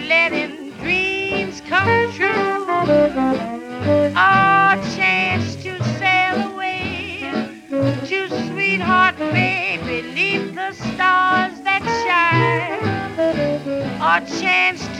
letting dreams come true. A chance to sail away to sweetheart, baby, beneath the stars that shine. A chance